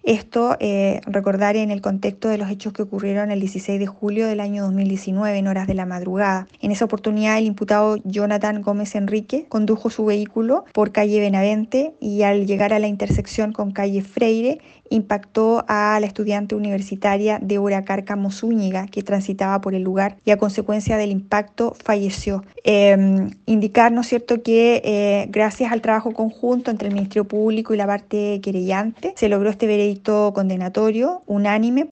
Esto, recordar en el contexto de los hechos que ocurrieron el 16 de julio del año 2019 en horas de la madrugada. En esa oportunidad, el imputado Jonathan Gómez Enrique condujo su vehículo por calle Benavente y al llegar a la intersección con calle Freire, impactó a la estudiante universitaria Débora Cárcamo Zúñiga, que transitaba por el lugar y a consecuencia del impacto falleció. Indicar, ¿no es cierto?, que gracias al trabajo conjunto entre el Ministerio Público y la parte querellante, se logró este veredicto condenatorio unánime